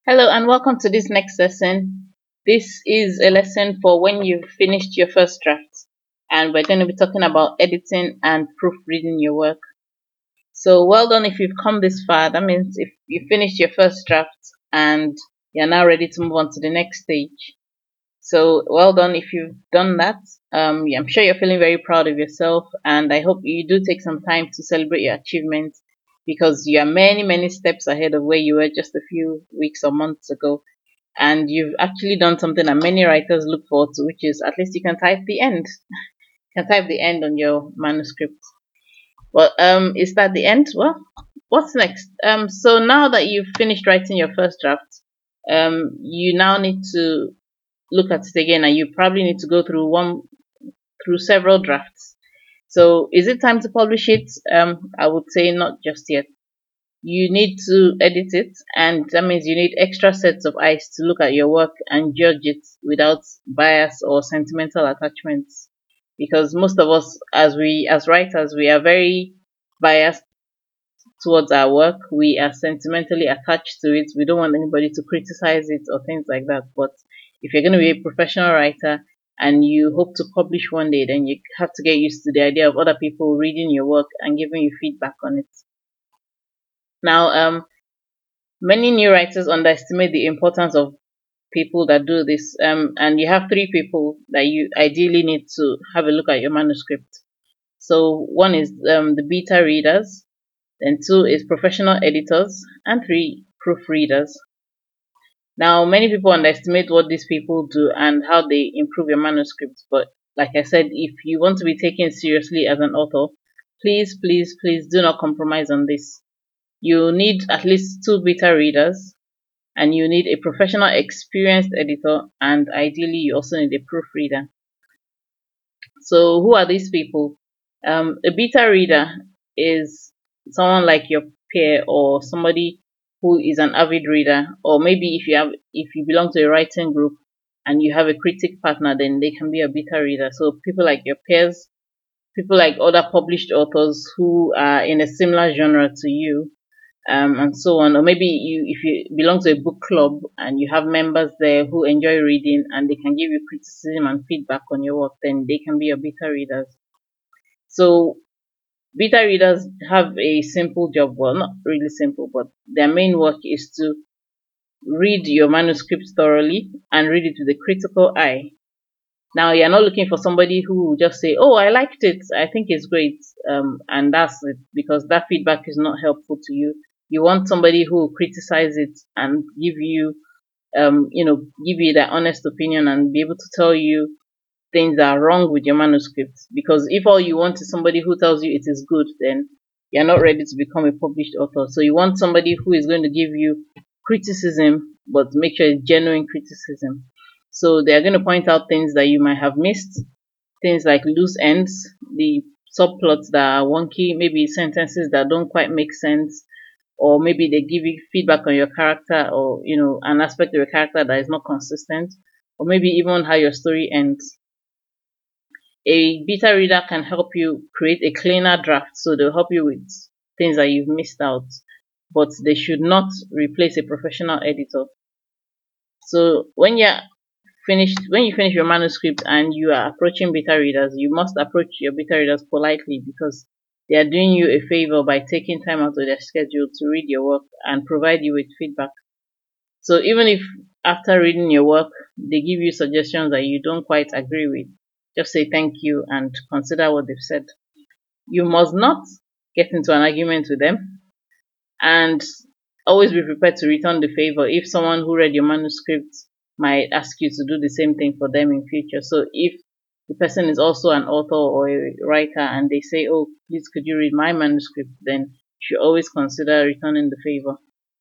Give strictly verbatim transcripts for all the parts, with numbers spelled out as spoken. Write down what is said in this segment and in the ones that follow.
Hello and welcome to this next lesson. This is a lesson for when you've finished your first draft, and we're going to be talking about editing and proofreading your work. So, well done if you've come this far. That means if you finished your first draft and you're now ready to move on to the next stage. So, well done if you've done that. Um, yeah, I'm sure you're feeling very proud of yourself, and I hope you do take some time to celebrate your achievements because you are many, many steps ahead of where you were just a few weeks or months ago, and you've actually done something that many writers look forward to, which is at least you can type the end. You can type the end on your manuscript. Well, um, is that the end? Well, what's next? Um, so now that you've finished writing your first draft, um, you now need to look at it again, and you probably need to go through one through several drafts. So, is it time to publish it? Um, I would say not just yet. You need to edit it, and that means you need extra sets of eyes to look at your work and judge it without bias or sentimental attachments. Because most of us, as we as writers, we are very biased towards our work. We are sentimentally attached to it. We don't want anybody to criticize it or things like that. But if you're going to be a professional writer and you hope to publish one day, then you have to get used to the idea of other people reading your work and giving you feedback on it. Now, um, many new writers underestimate the importance of people that do this, um, and you have three people that you ideally need to have a look at your manuscript. So one is um, the beta readers, then two is professional editors, and three proofreaders. Now, many people underestimate what these people do and how they improve your manuscript, but like I said, if you want to be taken seriously as an author, please, please, please do not compromise on this. You need at least two beta readers, and you need a professional experienced editor, and ideally you also need a proofreader. So who are these people? Um, a beta reader is someone like your peer or somebody who is an avid reader, or maybe if you have if you belong to a writing group and you have a critic partner, then they can be a beta reader. So people like your peers, people like other published authors who are in a similar genre to you, um, and so on. Or maybe you, if you belong to a book club and you have members there who enjoy reading and they can give you criticism and feedback on your work, then they can be your beta readers. So beta readers have a simple job. Well, not really simple, but their main work is to read your manuscript thoroughly and read it with a critical eye. Now, you're not looking for somebody who will just say, "Oh, I liked it. I think it's great," um, and that's it, because that feedback is not helpful to you. You want somebody who will criticize it and give you, um, you know, give you that honest opinion and be able to tell you things that are wrong with your manuscript. Because if all you want is somebody who tells you it is good, then you're not ready to become a published author. So you want somebody who is going to give you criticism, but make sure it's genuine criticism. So they are going to point out things that you might have missed, things like loose ends, the subplots that are wonky, maybe sentences that don't quite make sense, or maybe they give you feedback on your character, or you know an aspect of your character that is not consistent, or maybe even how your story ends. A beta reader can help you create a cleaner draft, so they'll help you with things that you've missed out, but they should not replace a professional editor. So when you're finished, when you finish your manuscript and you are approaching beta readers, you must approach your beta readers politely, because they are doing you a favor by taking time out of their schedule to read your work and provide you with feedback. So even if after reading your work they give you suggestions that you don't quite agree with, just say thank you and consider what they've said. You must not get into an argument with them, and always be prepared to return the favor if someone who read your manuscript might ask you to do the same thing for them in future. So if the person is also an author or a writer and they say, "Oh, please could you read my manuscript," then you should always consider returning the favor.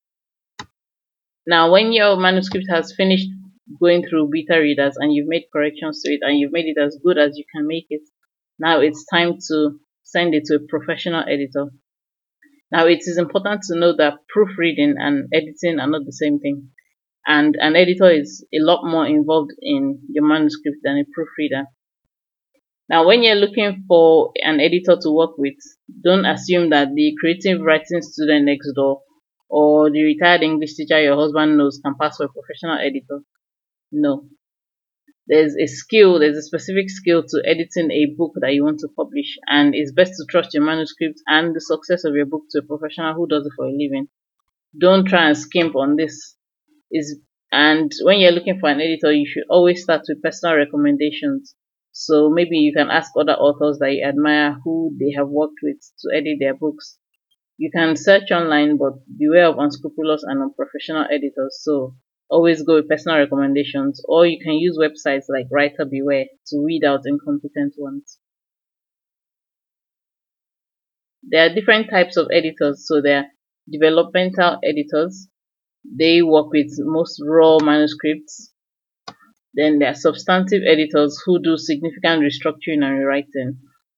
Now, when your manuscript has finished going through beta readers and you've made corrections to it and you've made it as good as you can make it, now it's time to send it to a professional editor. Now, it is important to know that proofreading and editing are not the same thing, and an editor is a lot more involved in your manuscript than a proofreader. Now, when you're looking for an editor to work with, don't assume that the creative writing student next door or the retired English teacher your husband knows can pass for a professional editor. No. There's a skill, there's a specific skill to editing a book that you want to publish, and it's best to trust your manuscript and the success of your book to a professional who does it for a living. Don't try and skimp on this. Is and when you're looking for an editor, you should always start with personal recommendations. So maybe you can ask other authors that you admire who they have worked with to edit their books. You can search online, but beware of unscrupulous and unprofessional editors. So always go with personal recommendations, or you can use websites like Writer Beware to weed out incompetent ones. There are different types of editors. So there are developmental editors. They work with most raw manuscripts. Then there are substantive editors who do significant restructuring and rewriting.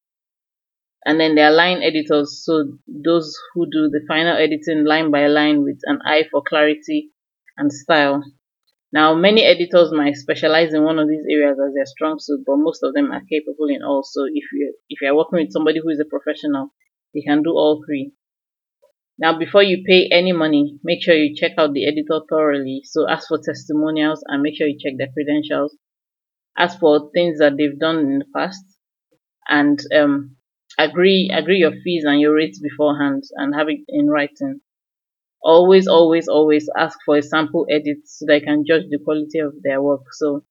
And then there are line editors, so those who do the final editing line by line with an eye for clarity and style. Now, many editors might specialize in one of these areas as their strong suit, but most of them are capable in all. So if you if you are working with somebody who is a professional, they can do all three. Now, before you pay any money, make sure you check out the editor thoroughly. So ask for testimonials and make sure you check their credentials. Ask for things that they've done in the past, and um, agree agree your fees and your rates beforehand and have it in writing. Always, always, always ask for a sample edit so they can judge the quality of their work. So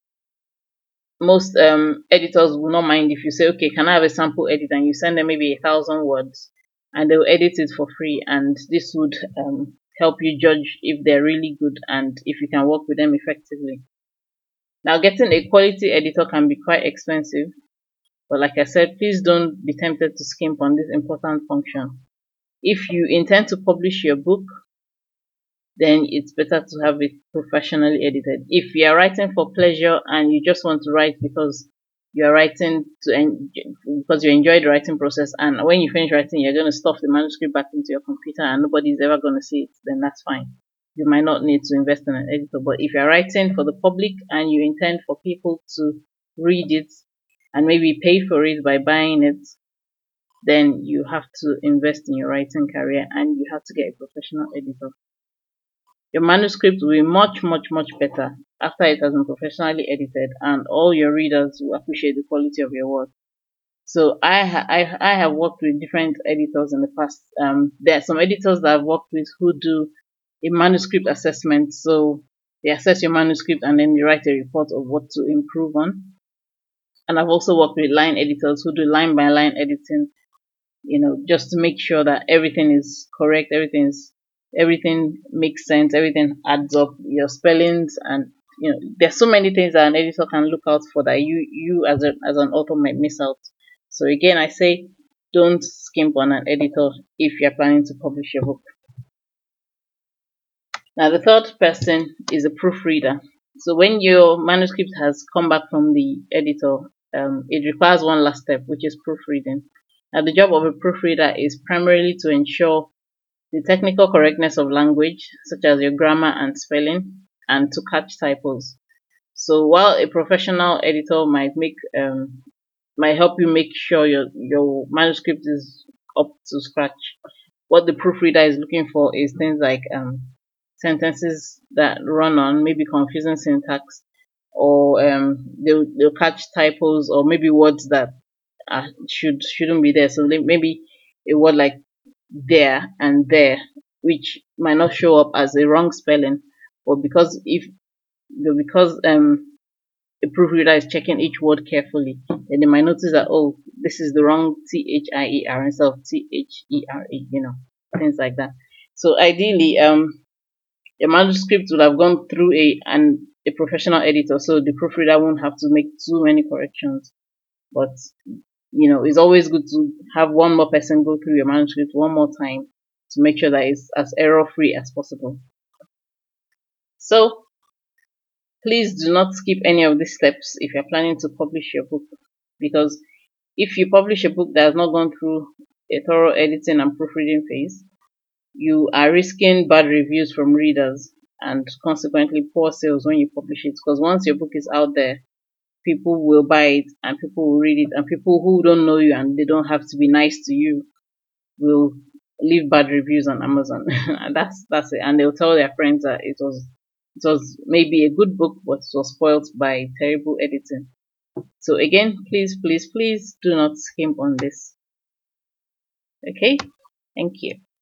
most um, editors will not mind if you say, okay, can I have a sample edit, and you send them maybe a thousand words, and they'll edit it for free, and this would um, help you judge if they're really good and if you can work with them effectively. Now, getting a quality editor can be quite expensive, but like I said, please don't be tempted to skimp on this important function. If you intend to publish your book, then it's better to have it professionally edited. If you are writing for pleasure and you just want to write because you are writing to en- because you enjoy the writing process, and when you finish writing, you're going to stuff the manuscript back into your computer and nobody's ever going to see it, then that's fine. You might not need to invest in an editor. But if you're writing for the public and you intend for people to read it and maybe pay for it by buying it, then you have to invest in your writing career and you have to get a professional editor. Your manuscript will be much, much, much better after it has been professionally edited, and all your readers will appreciate the quality of your work. So I, ha- I, I have worked with different editors in the past. Um, there are some editors that I've worked with who do a manuscript assessment. So they assess your manuscript and then they write a report of what to improve on. And I've also worked with line editors who do line by line editing, you know, just to make sure that everything is correct, everything is everything makes sense, everything adds up, your spellings, and you know, there's so many things that an editor can look out for that you you as a as an author might miss out. So again, I say don't skimp on an editor if you're planning to publish your book. Now the third person is a proofreader. So when your manuscript has come back from the editor, um, it requires one last step, which is proofreading. Now the job of a proofreader is primarily to ensure the technical correctness of language, such as your grammar and spelling, and to catch typos. So while a professional editor might make um, might help you make sure your your manuscript is up to scratch, what the proofreader is looking for is things like um, sentences that run on, maybe confusing syntax, or um, they'll, they'll catch typos, or maybe words that uh, should shouldn't be there. So maybe a word like there and there, which might not show up as a wrong spelling, but because if because um a proofreader is checking each word carefully, then they might notice that, oh, this is the wrong T H I E R instead of T H E R E, you know, things like that. So ideally, um, your manuscript would have gone through a and a professional editor, so the proofreader won't have to make too many corrections. But you know, it's always good to have one more person go through your manuscript one more time to make sure that it's as error free as possible. So please do not skip any of these steps if you're planning to publish your book, because if you publish a book that has not gone through a thorough editing and proofreading phase, you are risking bad reviews from readers and consequently poor sales when you publish it. Because once your book is out there, people will buy it and people will read it, and people who don't know you and they don't have to be nice to you will leave bad reviews on Amazon. And that's that's it. And they'll tell their friends that it was it was maybe a good book, but it was spoiled by terrible editing. So again, please, please, please do not skimp on this. Okay, thank you.